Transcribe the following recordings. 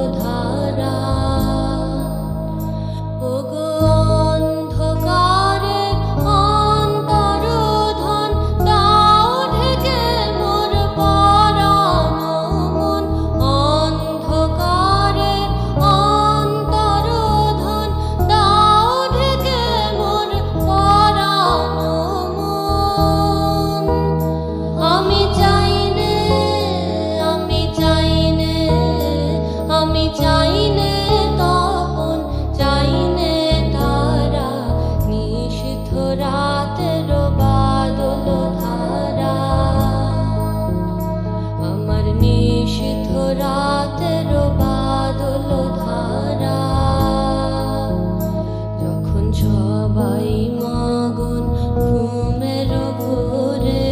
ধারা। ওগো অন্ধকারের অন্তরোধন দাও ঢেকে মোর পরানো মন। অন্ধকারের অন্তরোধন দাও ঢেকে মোর পরানো মন। আমি চাইনে তপন, চাইনে তারা, নিষিদ্ধ রাতের বাদল ধারা। আমার নিষিদ্ধ রাতের বাদল ধারা। যখন সবাই মগন ঘুমের ঘোরে,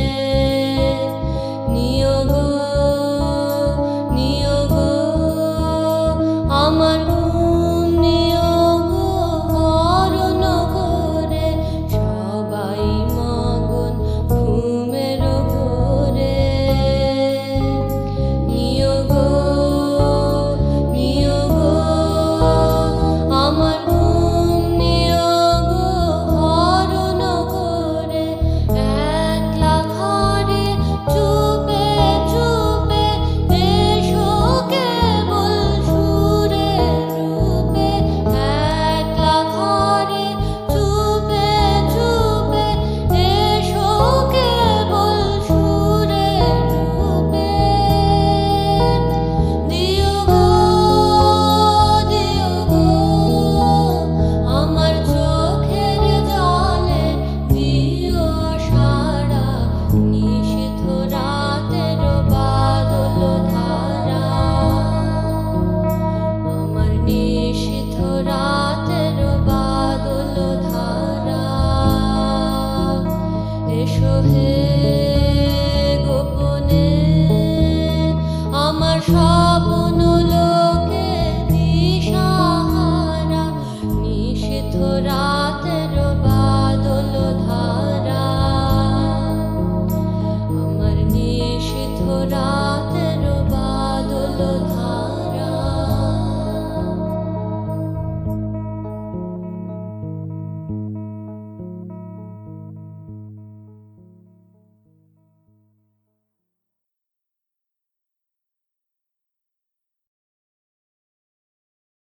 আমার ঘুম নিয়োগ হরণ করে। সবাই মগন ঘুমের ঘোরে, নিয়োগ আমার ঘুম নিয়োগ হরণ করে। একলা ঘরে চুপে চুপে এসো কেবল সুরে রূপে। একলা ঘরে চুপে চুপে এসো কেবল সুরে রূপে। দিও গো আমার চোখের জলে দিও সারা, নিষিদ্ধ রাতের বাদল ধারা। আমার নিষিদ্ধ রাতের বাদল ধারা। এসো হে গোপনে আমার স্বপ্ন লোকে দিশাহারা, নিষিদ্ধ রাতের বাদল ধারা। আমার নিষিদ্ধ রাতের বাদল ধারা।